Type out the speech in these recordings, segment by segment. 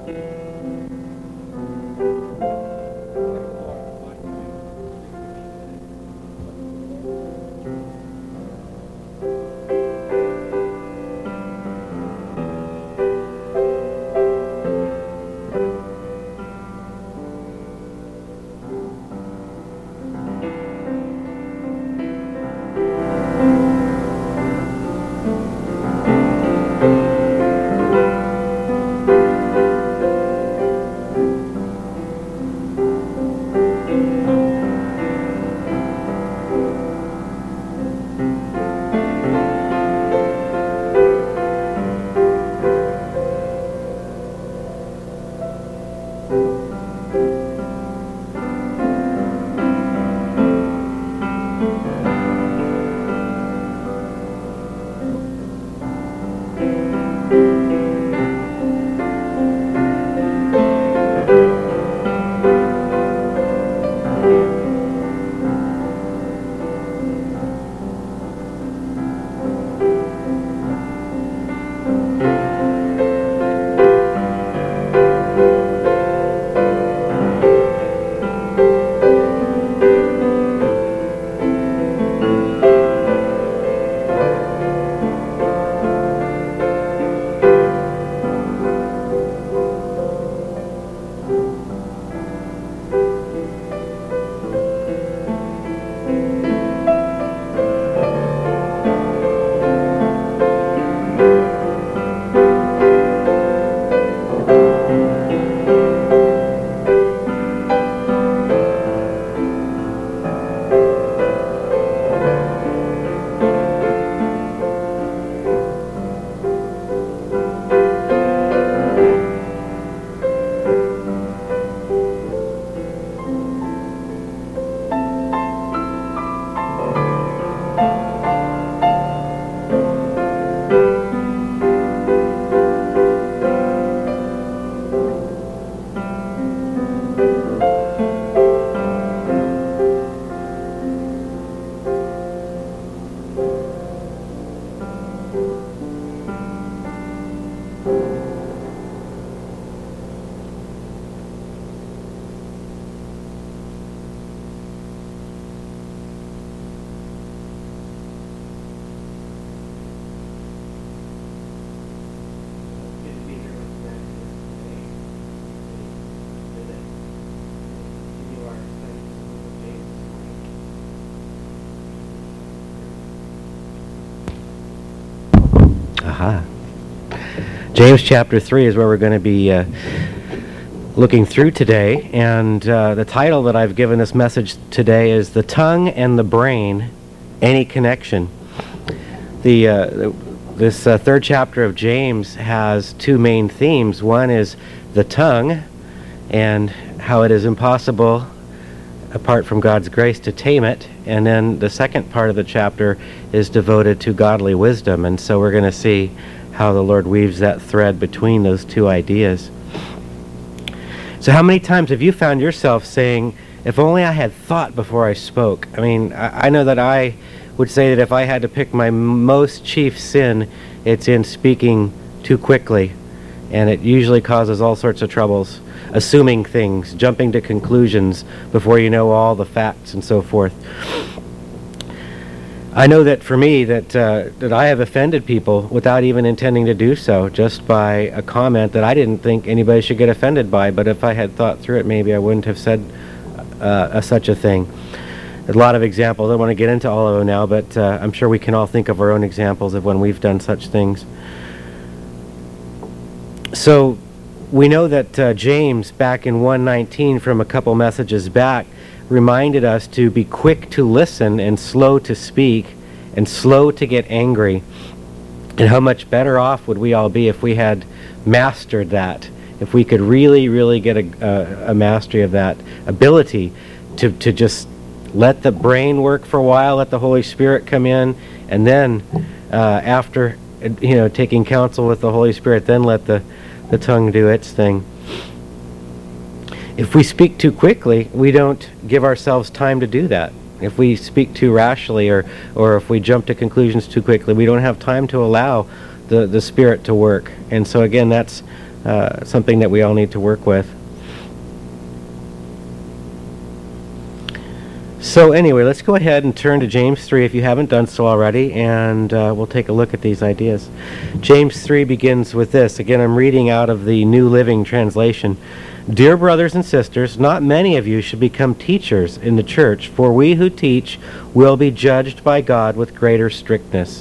Aha. James chapter 3 is where we're going to be looking through today, and the title that I've given this message today is The Tongue and the Brain, Any Connection? This third chapter of James has two main themes. One is the tongue and how it is impossible, apart from God's grace, to tame it. And then the second part of the chapter is devoted to godly wisdom. And so we're going to see how the Lord weaves that thread between those two ideas. So how many times have you found yourself saying, if only I had thought before I spoke? I mean, I know that I would say that if I had to pick my most chief sin, it's in speaking too quickly. And it usually causes all sorts of troubles. Assuming things, jumping to conclusions before you know all the facts and so forth. I know that for me, that I have offended people without even intending to do so, just by a comment that I didn't think anybody should get offended by, but if I had thought through it, maybe I wouldn't have said such a thing. There's a lot of examples. I don't want to get into all of them now, but I'm sure we can all think of our own examples of when we've done such things. So we know that James, back in 1:19, from a couple messages back, reminded us to be quick to listen and slow to speak and slow to get angry. And how much better off would we all be if we had mastered that, if we could really, really get a mastery of that ability to just let the brain work for a while, let the Holy Spirit come in, and then after taking counsel with the Holy Spirit, then let the tongue do its thing. If we speak too quickly, we don't give ourselves time to do that. If we speak too rashly or if we jump to conclusions too quickly, we don't have time to allow the Spirit to work. And so again, that's something that we all need to work with. So anyway, let's go ahead and turn to James 3 if you haven't done so already, and we'll take a look at these ideas. James 3 begins with this. Again, I'm reading out of the New Living Translation. Dear brothers and sisters, not many of you should become teachers in the church, for we who teach will be judged by God with greater strictness.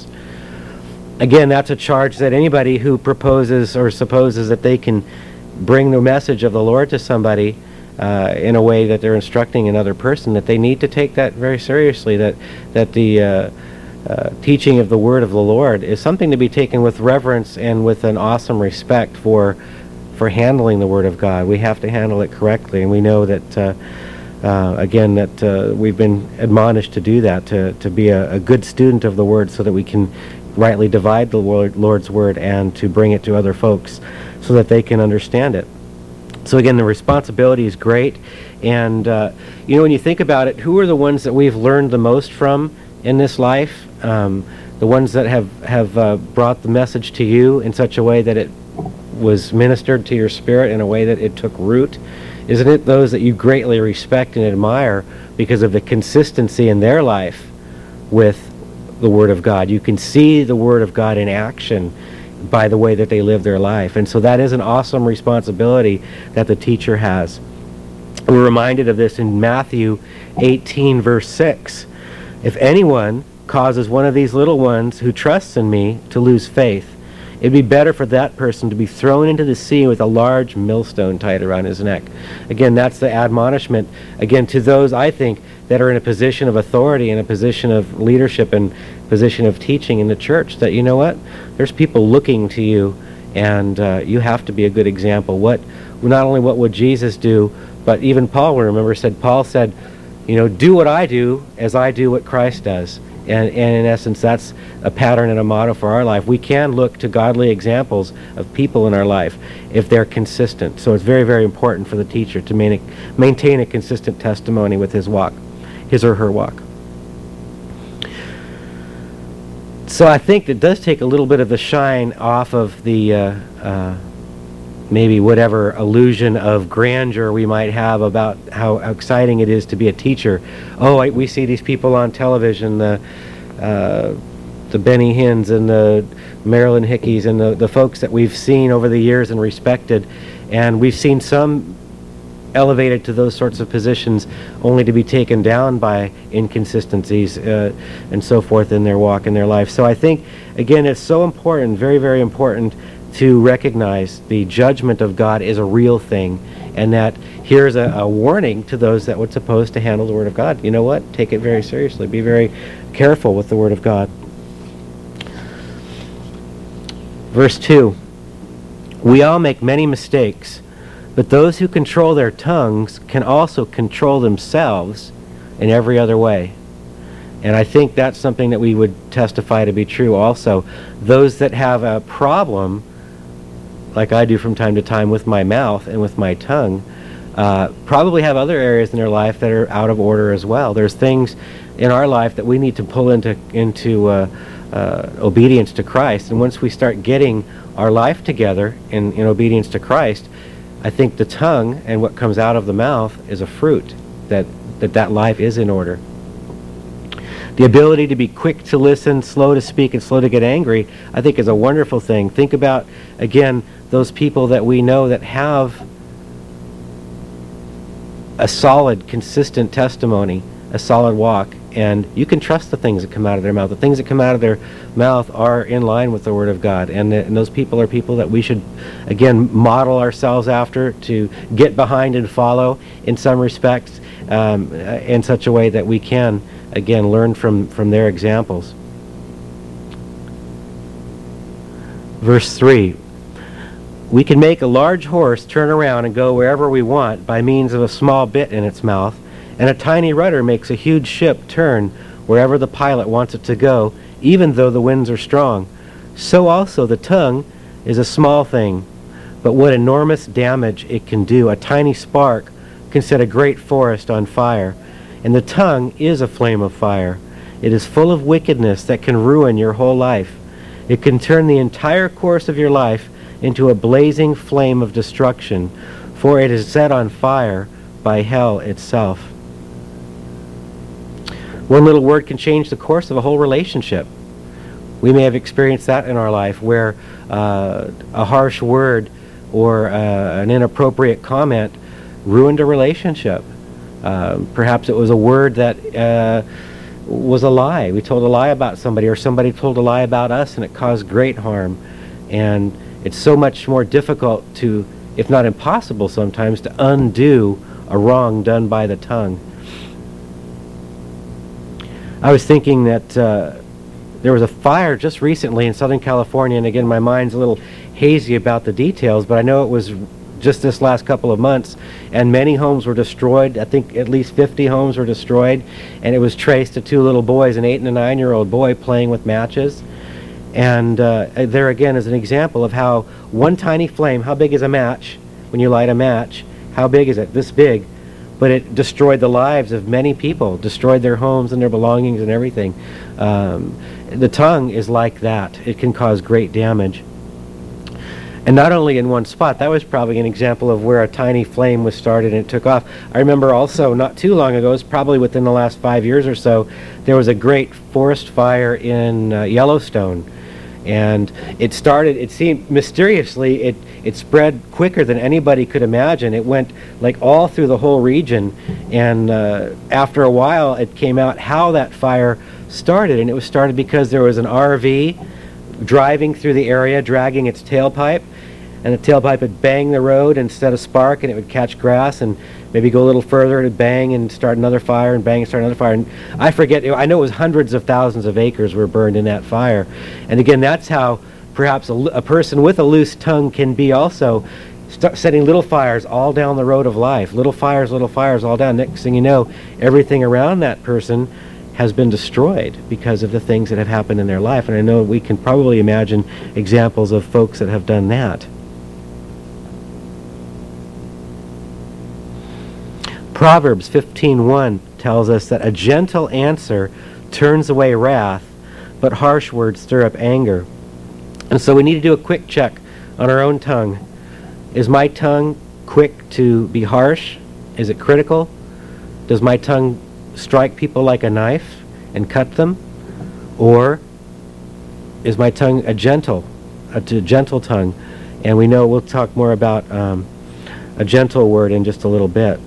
Again, that's a charge that anybody who proposes or supposes that they can bring the message of the Lord to somebody in a way that they're instructing another person, that they need to take that very seriously, that the teaching of the word of the Lord is something to be taken with reverence and with an awesome respect for handling the word of God. We have to handle it correctly, and we know that again that we've been admonished to do that, to be a good student of the word so that we can rightly divide the Lord's word and to bring it to other folks so that they can understand it. So again, the responsibility is great, and when you think about it, who are the ones that we've learned the most from in this life? The ones that have brought the message to you in such a way that it was ministered to your spirit in a way that it took root? Isn't it those that you greatly respect and admire because of the consistency in their life with the Word of God? You can see the Word of God in action by the way that they live their life. And so that is an awesome responsibility that the teacher has. We're reminded of this in Matthew 18, verse 6. If anyone causes one of these little ones who trusts in me to lose faith, it'd be better for that person to be thrown into the sea with a large millstone tied around his neck. Again, that's the admonishment, again, to those, I think, that are in a position of authority, in a position of leadership, and position of teaching in the church, that, you know what, there's people looking to you, and you have to be a good example. Not only what would Jesus do, but even Paul, Paul said, do what I do as I do what Christ does. And in essence, that's a pattern and a motto for our life. We can look to godly examples of people in our life if they're consistent. So it's very, very important for the teacher to maintain a consistent testimony with his or her walk. So I think it does take a little bit of the shine off of the maybe whatever illusion of grandeur we might have about how exciting it is to be a teacher. We see these people on television, the Benny Hinns and the Marilyn Hickeys and the folks that we've seen over the years and respected, and we've seen some elevated to those sorts of positions only to be taken down by inconsistencies and so forth in their walk in their life. So I think, again, it's so important, very, very important, to recognize the judgment of God is a real thing, and that here's a warning to those that would suppose to handle the Word of God. You know what? Take it very seriously. Be very careful with the Word of God. Verse 2, we all make many mistakes, but those who control their tongues can also control themselves in every other way. And I think that's something that we would testify to be true also. Those that have a problem, like I do from time to time with my mouth and with my tongue, probably have other areas in their life that are out of order as well. There's things in our life that we need to pull into obedience to Christ. And once we start getting our life together in obedience to Christ, I think the tongue and what comes out of the mouth is a fruit that life is in order. The ability to be quick to listen, slow to speak, and slow to get angry, I think is a wonderful thing. Think about, again, those people that we know that have a solid, consistent testimony, a solid walk, and you can trust the things that come out of their mouth. The things that come out of their mouth are in line with the Word of God, and those people are people that we should, again, model ourselves after, to get behind and follow in some respects, in such a way that we can, again, learn from their examples. Verse 3, we can make a large horse turn around and go wherever we want by means of a small bit in its mouth, and a tiny rudder makes a huge ship turn wherever the pilot wants it to go, even though the winds are strong. So also the tongue is a small thing, but what enormous damage it can do. A tiny spark can set a great forest on fire, and the tongue is a flame of fire. It is full of wickedness that can ruin your whole life. It can turn the entire course of your life into a blazing flame of destruction, for it is set on fire by hell itself. One little word can change the course of a whole relationship. We may have experienced that in our life, where a harsh word or an inappropriate comment ruined a relationship. Perhaps it was a word that was a lie. We told a lie about somebody, or somebody told a lie about us, and it caused great harm. And it's so much more difficult to, if not impossible sometimes, to undo a wrong done by the tongue. I was thinking that there was a fire just recently in Southern California, and again, my mind's a little hazy about the details, but I know it was just this last couple of months, and many homes were destroyed. I think at least 50 homes were destroyed, and it was traced to two little boys, an 8 and a 9-year-old boy playing with matches. And there again is an example of how one tiny flame, how big is a match? When you light a match, how big is it? This big. But it destroyed the lives of many people, destroyed their homes and their belongings and everything. The tongue is like that. It can cause great damage. And not only in one spot. That was probably an example of where a tiny flame was started and it took off. I remember also not too long ago, it was probably within the last 5 years or so, there was a great forest fire in Yellowstone. And it started, it seemed mysteriously, it spread quicker than anybody could imagine. It went like all through the whole region. And after a while, it came out how that fire started. And it was started because there was an RV driving through the area, dragging its tailpipe. And the tailpipe would bang the road instead of spark, and it would catch grass and maybe go a little further, it would bang and start another fire, and bang and start another fire. And I forget, I know it was hundreds of thousands of acres were burned in that fire. And again, that's how perhaps a person with a loose tongue can be also, setting little fires all down the road of life. Little fires all down. Next thing you know, everything around that person has been destroyed because of the things that have happened in their life. And I know we can probably imagine examples of folks that have done that. Proverbs 15:1 tells us that a gentle answer turns away wrath, but harsh words stir up anger. And so we need to do a quick check on our own tongue. Is my tongue quick to be harsh? Is it critical? Does my tongue strike people like a knife and cut them? Or is my tongue a gentle tongue? And we know we'll talk more about a gentle word in just a little bit.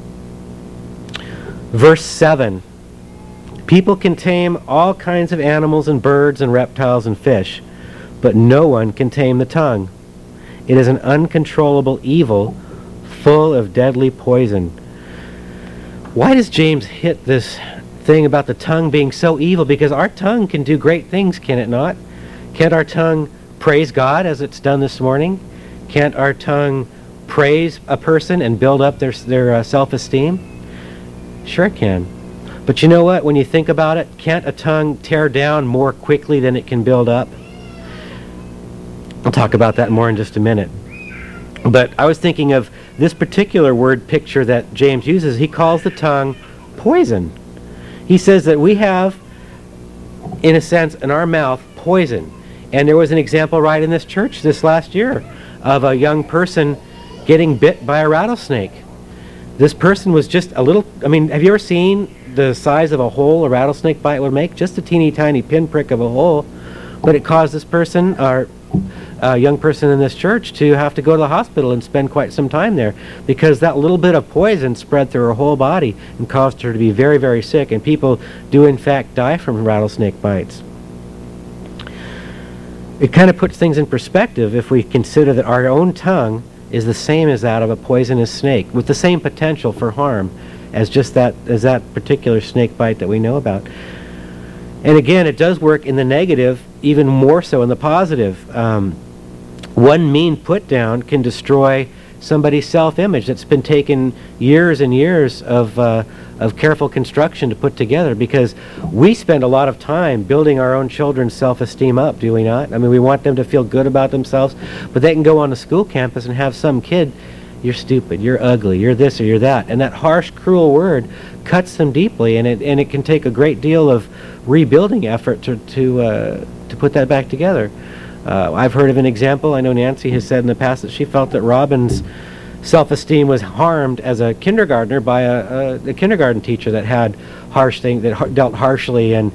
Verse 7, people can tame all kinds of animals and birds and reptiles and fish, but no one can tame the tongue. It is an uncontrollable evil full of deadly poison. Why does James hit this thing about the tongue being so evil? Because our tongue can do great things, can it not? Can't our tongue praise God as it's done this morning? Can't our tongue praise a person and build up their self-esteem? Sure it can. But you know what? When you think about it, can't a tongue tear down more quickly than it can build up? I'll talk about that more in just a minute. But I was thinking of this particular word picture that James uses. He calls the tongue poison. He says that we have, in a sense, in our mouth, poison. And there was an example right in this church this last year of a young person getting bit by a rattlesnake. This person was just a little, have you ever seen the size of a hole a rattlesnake bite would make? Just a teeny tiny pinprick of a hole. But it caused this person, or a young person in this church, to have to go to the hospital and spend quite some time there because that little bit of poison spread through her whole body and caused her to be very, very sick. And people do in fact die from rattlesnake bites. It kind of puts things in perspective if we consider that our own tongue is the same as that of a poisonous snake, with the same potential for harm as that particular snake bite that we know about. And again, it does work in the negative, even more so in the positive. One mean put down can destroy somebody's self-image that's been taken years and years of careful construction to put together, because we spend a lot of time building our own children's self-esteem up, do we not? We want them to feel good about themselves, but they can go on the school campus and have some kid, you're stupid, you're ugly, you're this or you're that, and that harsh, cruel word cuts them deeply, and it can take a great deal of rebuilding effort to put that back together. I've heard of an example. I know Nancy has said in the past that she felt that Robin's self-esteem was harmed as a kindergartner by a kindergarten teacher that had harsh things, that dealt harshly and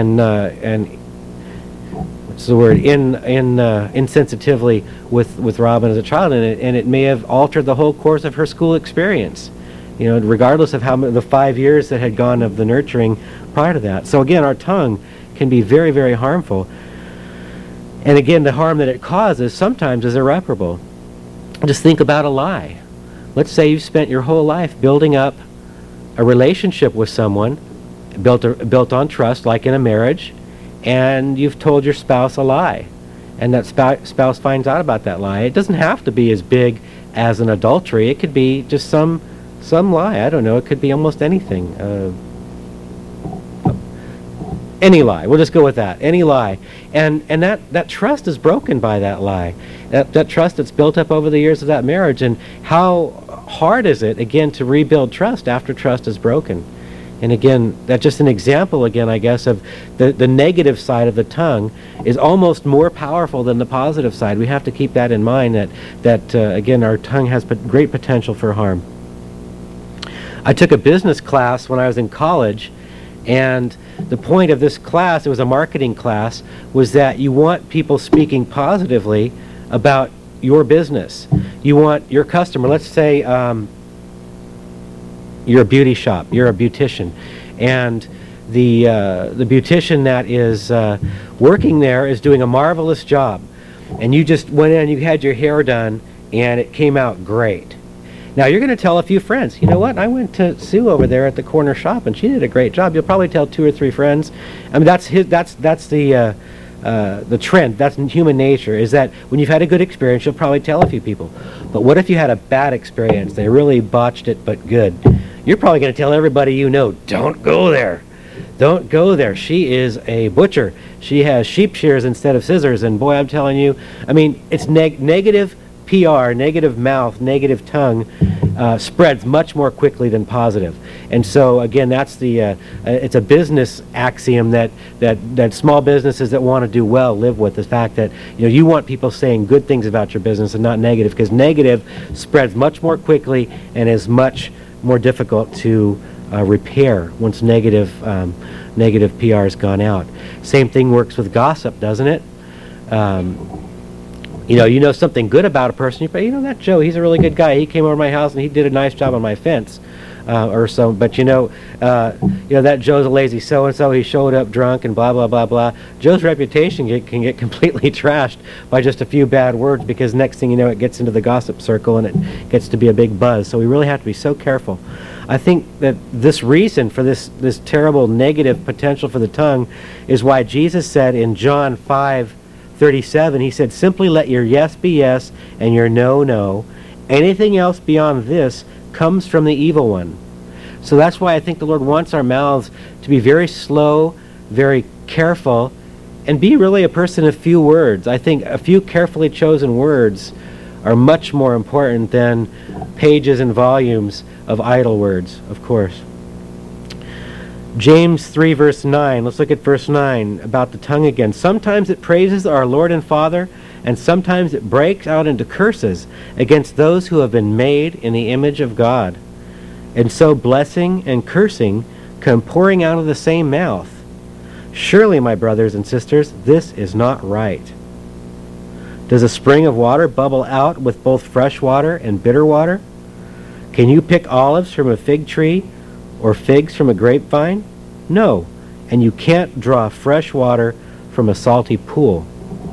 what's the word, insensitively with Robin as a child, and it may have altered the whole course of her school experience, regardless of how the 5 years that had gone of the nurturing prior to that. So again, our tongue can be very, very harmful. And again, the harm that it causes sometimes is irreparable. Just think about a lie. Let's say you've spent your whole life building up a relationship with someone, built on trust, like in a marriage, and you've told your spouse a lie, and that spouse finds out about that lie. It doesn't have to be as big as an adultery. It could be just some lie. I don't know. It could be almost anything. Any lie. We'll just go with that. Any lie. And that trust is broken by that lie. That trust that's built up over the years of that marriage. And how hard is it, again, to rebuild trust after trust is broken? And again, that's just an example, again, I guess, of the negative side of the tongue is almost more powerful than the positive side. We have to keep that in mind, that again, our tongue has great potential for harm. I took a business class when I was in college, and the point of this class, it was a marketing class, was that you want people speaking positively about your business. You want your customer, let's say you're a beauty shop, you're a beautician, and the beautician that is working there is doing a marvelous job, and you just went in and you had your hair done and it came out great. Now you're going to tell a few friends, you know what, I went to Sue over there at the corner shop and she did a great job. You'll probably tell 2 or 3 friends. I mean, that's the trend. That's in human nature, is that when you've had a good experience, you'll probably tell a few people. But what if you had a bad experience? They really botched it, but good. You're probably going to tell everybody you know, don't go there. Don't go there. She is a butcher. She has sheep shears instead of scissors. And boy, I'm telling you, I mean, it's negative PR, negative mouth, negative tongue spreads much more quickly than positive. And so again, that's it's a business axiom that small businesses that want to do well live with, the fact that you want people saying good things about your business and not negative, because negative spreads much more quickly and is much more difficult to repair once negative PR has gone out. Same thing works with gossip, doesn't it? You know something good about a person, that Joe, he's a really good guy. He came over to my house and he did a nice job on my fence, or so. But that Joe's a lazy so-and-so. He showed up drunk and blah, blah, blah, blah. Joe's reputation can get completely trashed by just a few bad words, because next thing you know, it gets into the gossip circle and it gets to be a big buzz. So we really have to be so careful. I think that this reason for this terrible negative potential for the tongue is why Jesus said in John 5:37, he said, simply let your yes be yes and your no, no. Anything else beyond this comes from the evil one. So that's why I think the Lord wants our mouths to be very slow, very careful, and be really a person of few words. I think a few carefully chosen words are much more important than pages and volumes of idle words, of course. James 3 verse 9, let's look at verse 9 about the tongue again. Sometimes it praises our Lord and Father, and sometimes it breaks out into curses against those who have been made in the image of God. And so blessing and cursing come pouring out of the same mouth. Surely, my brothers and sisters, this is not right. Does a spring of water bubble out with both fresh water and bitter water? Can you pick olives from a fig tree or figs from a grapevine? No, and you can't draw fresh water from a salty pool.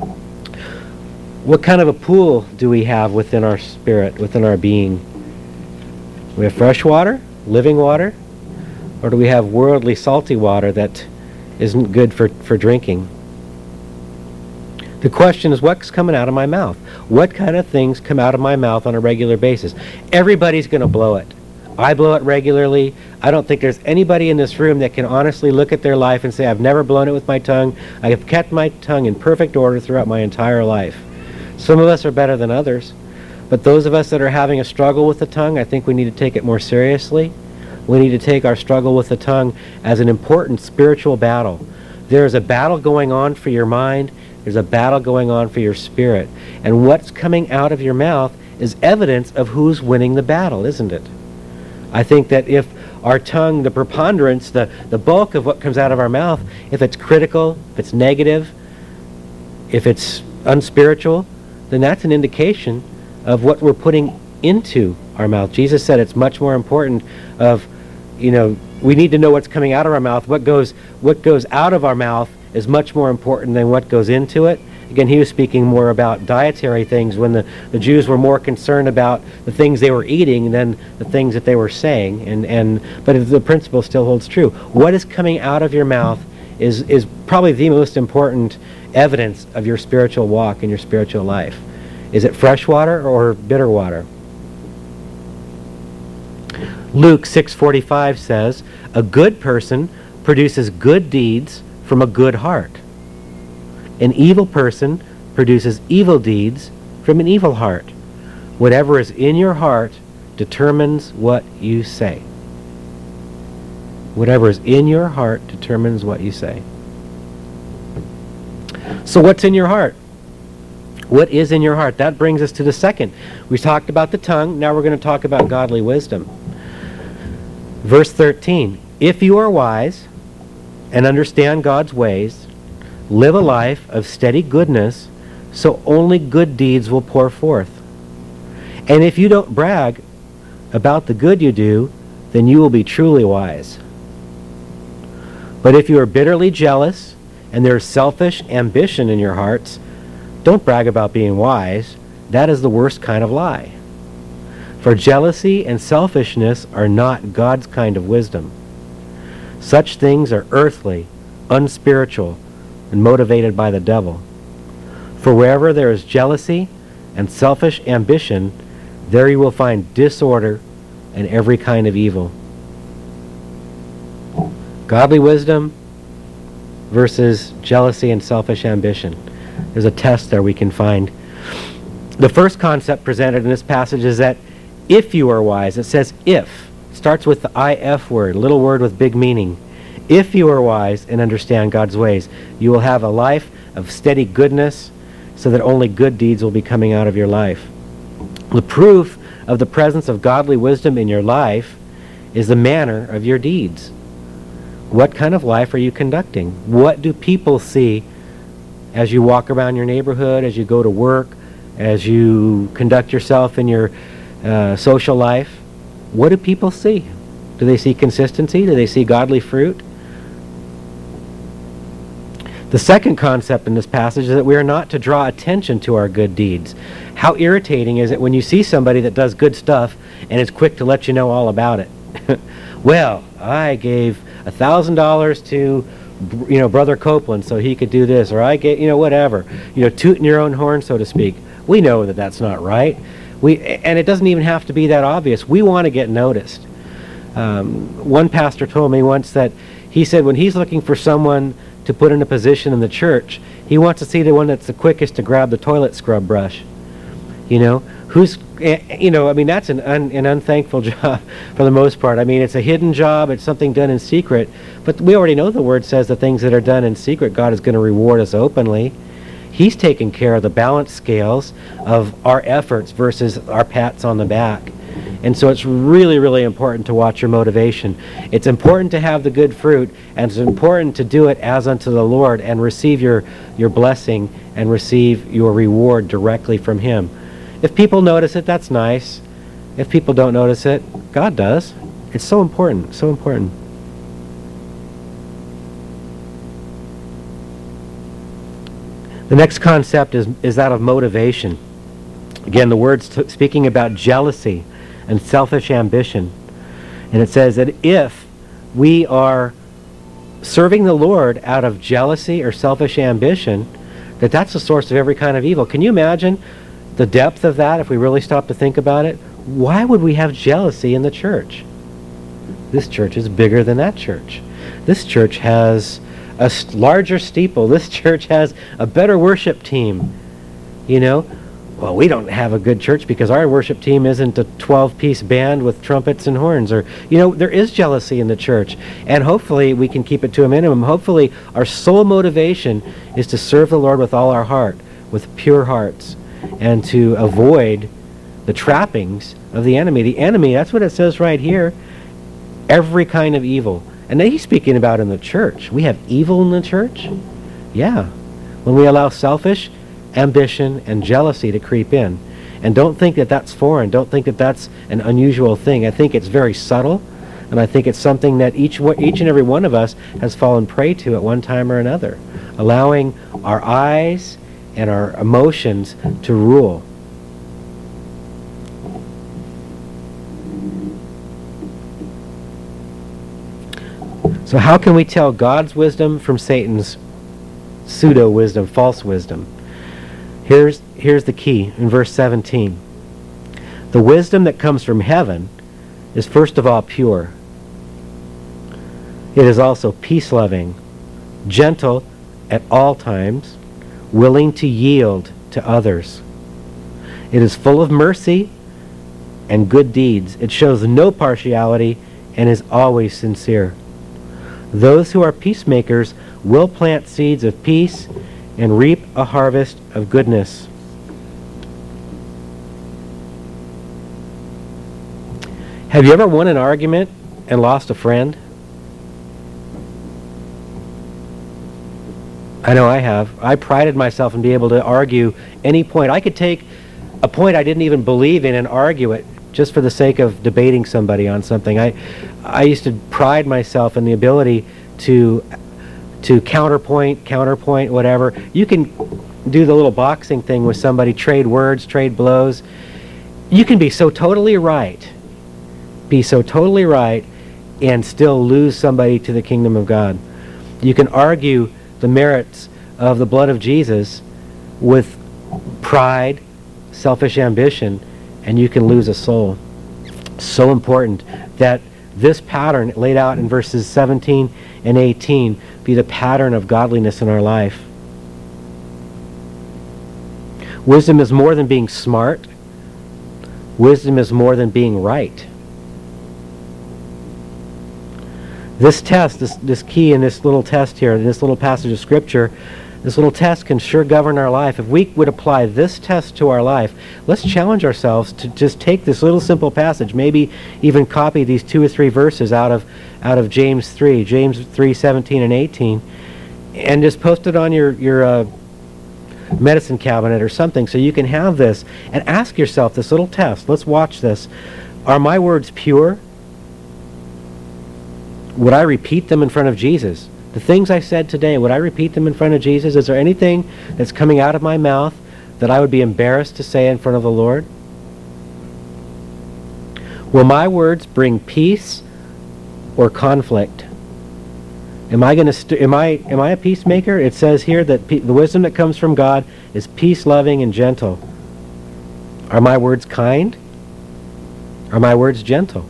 What kind of a pool do we have within our spirit, within our being? We have fresh water, living water, or do we have worldly salty water that isn't good for drinking? The question is, what's coming out of my mouth? What kind of things come out of my mouth on a regular basis? Everybody's going to blow it. I blow it regularly. I don't think there's anybody in this room that can honestly look at their life and say, I've never blown it with my tongue. I have kept my tongue in perfect order throughout my entire life. Some of us are better than others. But those of us that are having a struggle with the tongue, I think we need to take it more seriously. We need to take our struggle with the tongue as an important spiritual battle. There is a battle going on for your mind. There's a battle going on for your spirit. And what's coming out of your mouth is evidence of who's winning the battle, isn't it? I think that if our tongue, the preponderance, the bulk of what comes out of our mouth, if it's critical, if it's negative, if it's unspiritual, then that's an indication of what we're putting into our mouth. Jesus said it's much more important of, we need to know what's coming out of our mouth. What goes out of our mouth is much more important than what goes into it. Again, he was speaking more about dietary things when the Jews were more concerned about the things they were eating than the things that they were saying. But the principle still holds true. What is coming out of your mouth is probably the most important evidence of your spiritual walk and your spiritual life. Is it fresh water or bitter water? Luke 6:45 says, "A good person produces good deeds from a good heart. An evil person produces evil deeds from an evil heart. Whatever is in your heart determines what you say." Whatever is in your heart determines what you say. So what's in your heart? What is in your heart? That brings us to the second. We talked about the tongue. Now we're going to talk about godly wisdom. Verse 13. "If you are wise and understand God's ways, live a life of steady goodness, so only good deeds will pour forth. And if you don't brag about the good you do, then you will be truly wise. But if you are bitterly jealous and there is selfish ambition in your hearts, don't brag about being wise. That is the worst kind of lie. For jealousy and selfishness are not God's kind of wisdom. Such things are earthly, unspiritual, and motivated by the devil. For wherever there is jealousy and selfish ambition, there you will find disorder and every kind of evil." Godly wisdom versus jealousy and selfish ambition. There's a test there we can find. The first concept presented in this passage is that if you are wise, it says if. It starts with the if word, a little word with big meaning. If you are wise and understand God's ways, you will have a life of steady goodness so that only good deeds will be coming out of your life. The proof of the presence of godly wisdom in your life is the manner of your deeds. What kind of life are you conducting? What do people see as you walk around your neighborhood, as you go to work, as you conduct yourself in your social life? What do people see? Do they see consistency? Do they see godly fruit? The second concept in this passage is that we are not to draw attention to our good deeds. How irritating is it when you see somebody that does good stuff and is quick to let you know all about it? Well, I gave $1,000 to Brother Copeland so he could do this, or I gave, whatever. Tooting your own horn, so to speak. We know that that's not right. And it doesn't even have to be that obvious. We want to get noticed. One pastor told me once that he said when he's looking for someone to put in a position in the church, he wants to see the one that's the quickest to grab the toilet scrub brush. That's an unthankful job for the most part. It's a hidden job. It's something done in secret. But we already know the Word says the things that are done in secret, God is going to reward us openly. He's taking care of the balance scales of our efforts versus our pats on the back. And so it's really, really important to watch your motivation. It's important to have the good fruit, and it's important to do it as unto the Lord and receive your blessing and receive your reward directly from Him. If people notice it, that's nice. If people don't notice it, God does. It's so important, so important. The next concept is that of motivation. Again, the word's speaking about jealousy and selfish ambition. And it says that if we are serving the Lord out of jealousy or selfish ambition, that's the source of every kind of evil. Can you imagine the depth of that if we really stop to think about it? Why would we have jealousy in the church? This church is bigger than that church. This church has a larger steeple. This church has a better worship team. well, we don't have a good church because our worship team isn't a 12-piece band with trumpets and horns. Or, there is jealousy in the church. And hopefully we can keep it to a minimum. Hopefully our sole motivation is to serve the Lord with all our heart, with pure hearts, and to avoid the trappings of the enemy. The enemy, that's what it says right here, every kind of evil. And then he's speaking about in the church. We have evil in the church? Yeah. When we allow selfish ambition and jealousy to creep in. And don't think that that's foreign. Don't think that that's an unusual thing. I think it's very subtle, and I think it's something that each and every one of us has fallen prey to at one time or another. Allowing our eyes and our emotions to rule. So how can we tell God's wisdom from Satan's pseudo-wisdom, false wisdom? Here's the key in verse 17. The wisdom that comes from heaven is first of all pure. It is also peace-loving, gentle at all times, willing to yield to others. It is full of mercy and good deeds. It shows no partiality and is always sincere. Those who are peacemakers will plant seeds of peace and reap a harvest of goodness. Have you ever won an argument and lost a friend? I know I have. I prided myself in being able to argue any point. I could take a point I didn't even believe in and argue it just for the sake of debating somebody on something. I used to pride myself in the ability to counterpoint, whatever. You can do the little boxing thing with somebody, trade words, trade blows. You can be so totally right, and still lose somebody to the kingdom of God. You can argue the merits of the blood of Jesus with pride, selfish ambition, and you can lose a soul. So important that this pattern laid out in verses 17 and 18 be the pattern of godliness in our life. Wisdom is more than being smart. Wisdom is more than being right. This test, this key in this little test here, in this little passage of Scripture, this little test can sure govern our life. If we would apply this test to our life, let's challenge ourselves to just take this little simple passage, maybe even copy these 2 or 3 verses out of James 3, James 3, 17 and 18, and just post it on your medicine cabinet or something so you can have this, and ask yourself this little test. Let's watch this. Are my words pure? Would I repeat them in front of Jesus? The things I said today, would I repeat them in front of Jesus? Is there anything that's coming out of my mouth that I would be embarrassed to say in front of the Lord? Will my words bring peace or conflict? Am I a peacemaker? It says here that the wisdom that comes from God is peace-loving and gentle. Are my words kind? Are my words gentle?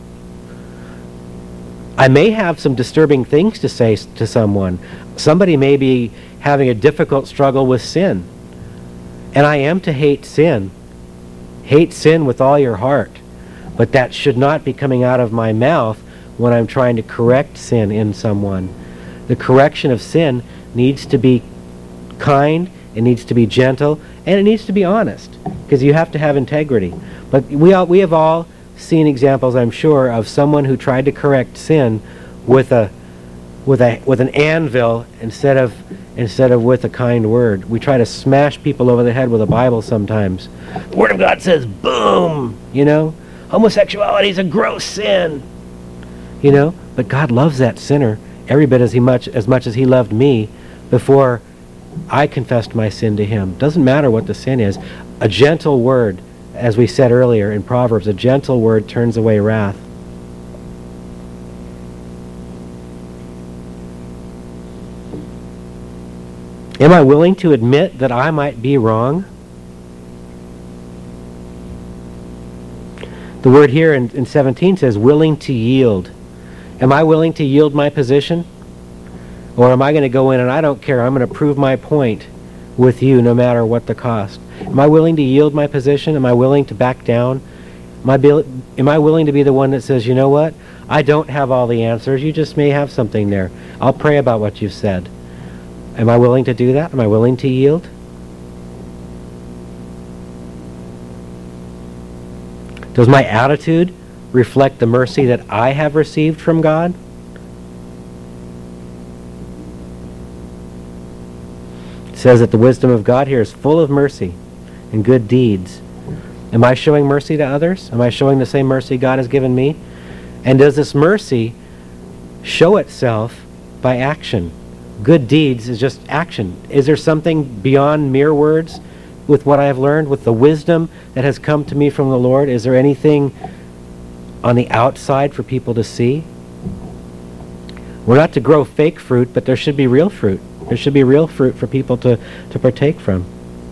I may have some disturbing things to say to someone. Somebody may be having a difficult struggle with sin. And I am to hate sin. Hate sin with all your heart. But that should not be coming out of my mouth when I'm trying to correct sin in someone. The correction of sin needs to be kind, it needs to be gentle, and it needs to be honest. Because you have to have integrity. But we have all seen examples, I'm sure, of someone who tried to correct sin with an anvil instead of with a kind word. We try to smash people over the head with a Bible sometimes. The Word of God says, boom, homosexuality is a gross sin. But God loves that sinner every bit as much as He loved me before I confessed my sin to Him. Doesn't matter what the sin is. A gentle word, as we said earlier in Proverbs, a gentle word turns away wrath. Am I willing to admit that I might be wrong? The word here in 17 says willing to yield. Am I willing to yield my position? Or am I going to go in and I don't care, I'm going to prove my point with you no matter what the cost? Am I willing to yield my position? Am I willing to back down? Am I willing to be the one that says, you know what? I don't have all the answers. You just may have something there. I'll pray about what you've said. Am I willing to do that? Am I willing to yield? Does my attitude reflect the mercy that I have received from God? It says that the wisdom of God here is full of mercy and good deeds. Am I showing mercy to others? Am I showing the same mercy God has given me? And does this mercy show itself by action? Good deeds is just action. Is there something beyond mere words with what I have learned, with the wisdom that has come to me from the Lord? Is there anything on the outside for people to see? We're not to grow fake fruit, but there should be real fruit. There should be real fruit for people to partake from.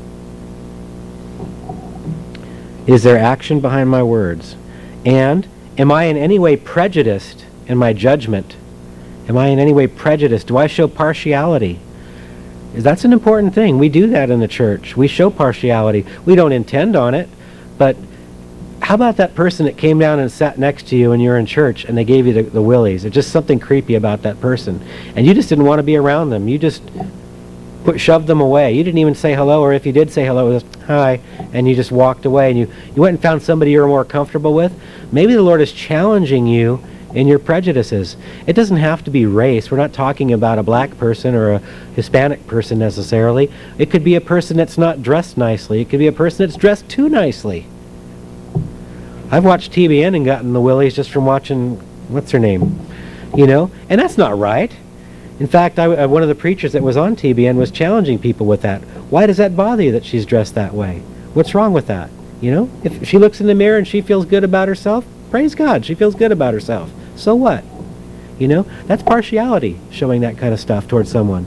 Is there action behind my words? And am I in any way prejudiced in my judgment? Am I in any way prejudiced? Do I show partiality? That's an important thing. We do that in the church. We show partiality. We don't intend on it, but how about that person that came down and sat next to you and you're in church and they gave you the willies? There's just something creepy about that person. And you just didn't want to be around them. You just shoved them away. You didn't even say hello, or if you did say hello, it was hi, and you just walked away and you went and found somebody you're more comfortable with. Maybe the Lord is challenging you in your prejudices. It doesn't have to be race. We're not talking about a black person or a Hispanic person necessarily. It could be a person that's not dressed nicely. It could be a person that's dressed too nicely. I've watched TBN and gotten the willies just from watching, what's her name? And that's not right. In fact, one of the preachers that was on TBN was challenging people with that. Why does that bother you that she's dressed that way? What's wrong with that? If she looks in the mirror and she feels good about herself, praise God, she feels good about herself. So what? That's partiality, showing that kind of stuff towards someone.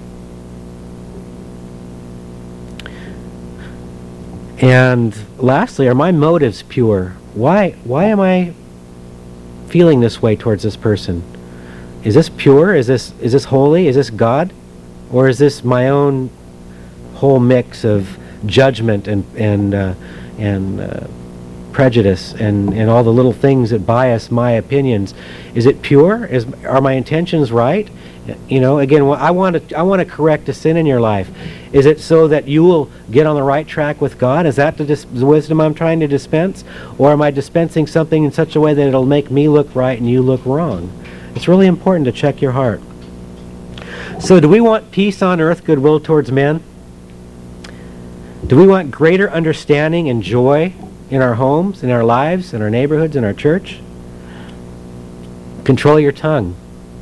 And lastly, are my motives pure? Why am I feeling this way towards this person? Is this pure? Is this holy? Is this God? Or is this my own whole mix of judgment and prejudice and all the little things that bias my opinions? Is it pure? Are my intentions right? Again, I want to correct a sin in your life. Is it so that you will get on the right track with God? Is that the wisdom I'm trying to dispense? Or am I dispensing something in such a way that it'll make me look right and you look wrong? It's really important to check your heart. So do we want peace on earth, goodwill towards men? Do we want greater understanding and joy in our homes, in our lives, in our neighborhoods, in our church? Control your tongue.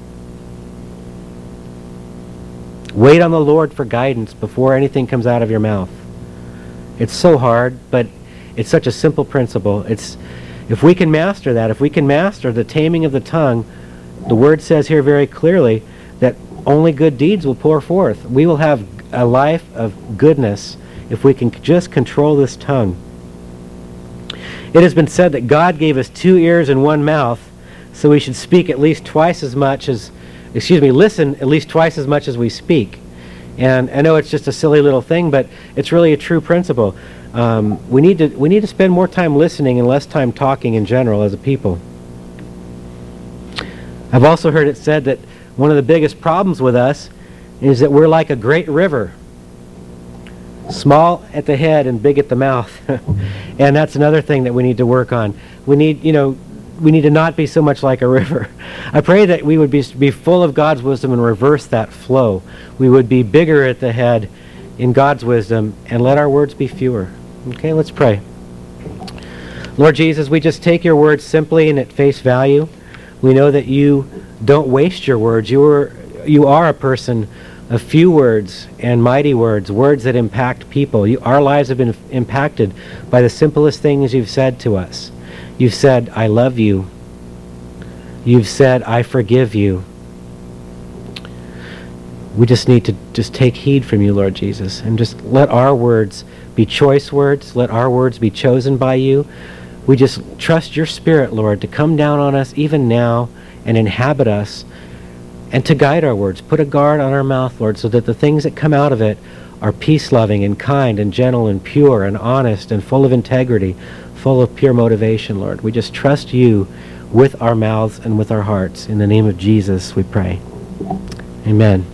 Wait on the Lord for guidance before anything comes out of your mouth. It's so hard, but it's such a simple principle. If we can master that, if we can master the taming of the tongue, the Word says here very clearly that only good deeds will pour forth. We will have a life of goodness if we can just control this tongue. It has been said that God gave us 2 ears and 1 mouth, so we should speak at least twice as much as, listen at least twice as much as we speak. And I know it's just a silly little thing, but it's really a true principle. We need to spend more time listening and less time talking in general as a people. I've also heard it said that one of the biggest problems with us is that we're like a great river. Small at the head and big at the mouth. And that's another thing that we need to work on. We need to not be so much like a river. I pray that we would be full of God's wisdom and reverse that flow. We would be bigger at the head in God's wisdom and let our words be fewer. Okay, let's pray. Lord Jesus, we just take your words simply and at face value. We know that you don't waste your words. You are a person of few words and mighty words, words that impact people. Our lives have been impacted by the simplest things you've said to us. You've said, I love you. You've said, I forgive you. We just need to just take heed from you, Lord Jesus, and just let our words be choice words. Let our words be chosen by you. We just trust your Spirit, Lord, to come down on us even now and inhabit us and to guide our words. Put a guard on our mouth, Lord, so that the things that come out of it are peace-loving and kind and gentle and pure and honest and full of integrity, full of pure motivation, Lord. We just trust you with our mouths and with our hearts. In the name of Jesus, we pray. Amen.